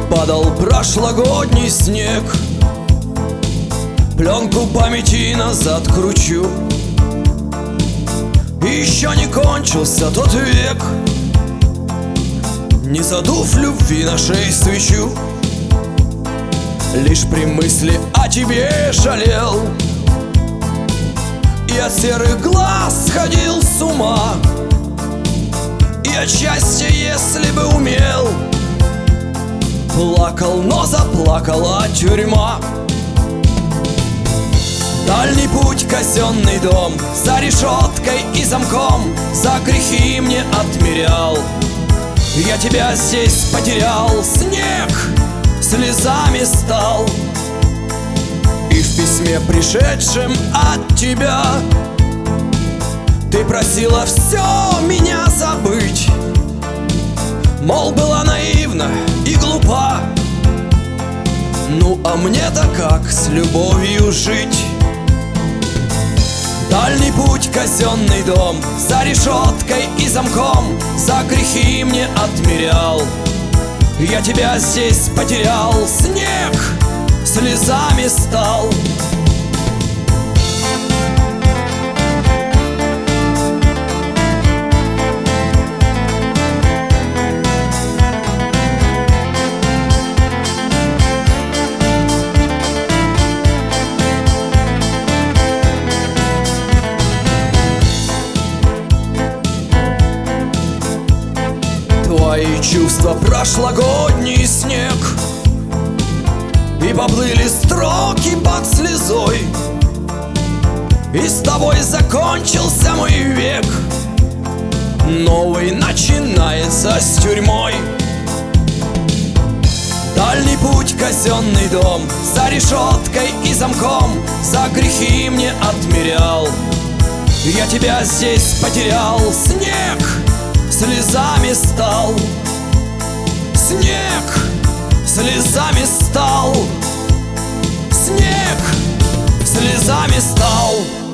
Падал прошлогодний снег, пленку памяти назад кручу. И еще не кончился тот век, не задув любви на шее свечу. Лишь при мысли о тебе жалел, и от серых глаз сходил с ума, и от счастья, если бы умел, плакал, но заплакала тюрьма. Дальний путь, казенный дом, за решеткой и замком, за грехи мне отмерял. Я тебя здесь потерял, снег слезами стал. И в письме, пришедшем от тебя, ты просила все меня забыть. Мол, была наивна и глупа. Ну а мне-то как с любовью жить? Дальний путь, казенный дом, за решеткой и замком, за грехи мне отмерял. Я тебя здесь потерял, снег слезами стал. Твои чувства прошлогодний снег, и поплыли строки под слезой, и с тобой закончился мой век. Новый начинается с тюрьмой. Дальний путь, казенный дом, за решеткой и замком, за грехи мне отмерял. Я тебя здесь потерял, снег слезами стал. Снег слезами стал. Снег слезами стал.